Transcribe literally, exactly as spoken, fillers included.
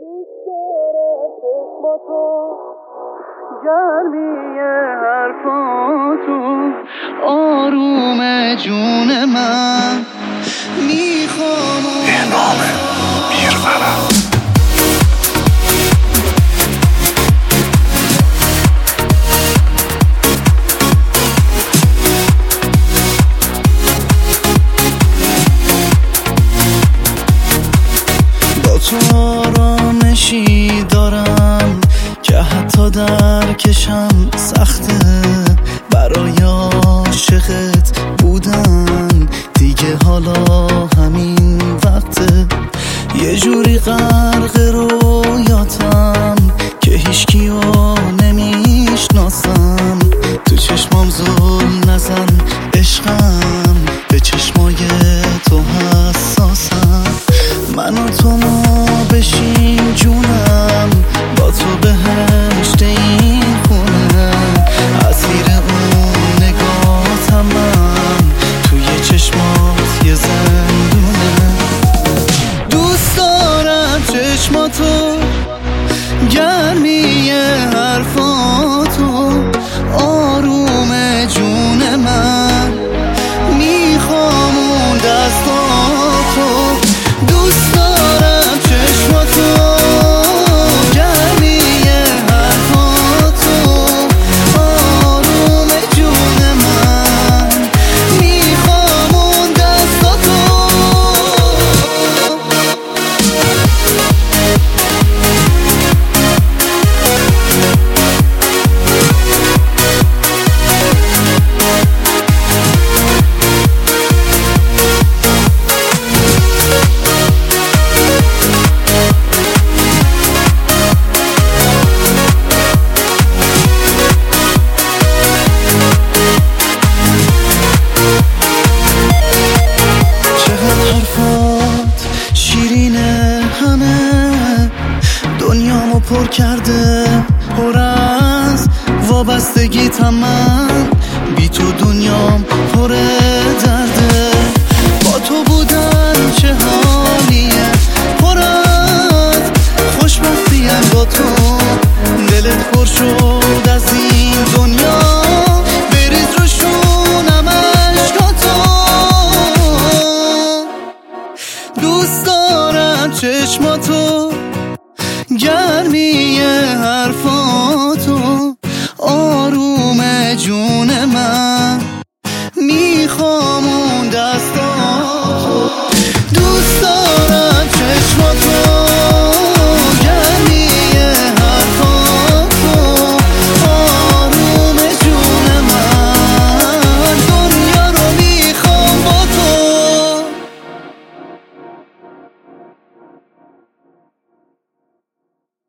گرمی حرفاتو آروم جون من میخوام امام میرورم با تو آرامشی دارم که حتی در کشم سخته برای عاشقت بودن دیگه حالا همین وقته یه جوری غرق رویاتم که هیچکیو نمیشناسم تو چشمام زل نزن عشقم به چشمای تو حساسم من و تو ما بشین جونم با تو بهشت این خونه اسیر اون نگاهتم من توی چشمات یه زندونه دوست دارم چشماتو گرمی حرفاتو آروم جون من میخوام اون دستاتو دوست دارم چشماتو گرمی حرفاتو آروم جون من میخوام اون دستاتو شیرینه همه دنیامو پر کرده پر از وابستگیتم من بی تو دنیام پر درده با تو بودن چه حالیه پر از خوشبختیم با تو دلت پر شد از این دنیا بریز رو شونم عشقاتو دوست دارم چشماتو گرمی حرفاتو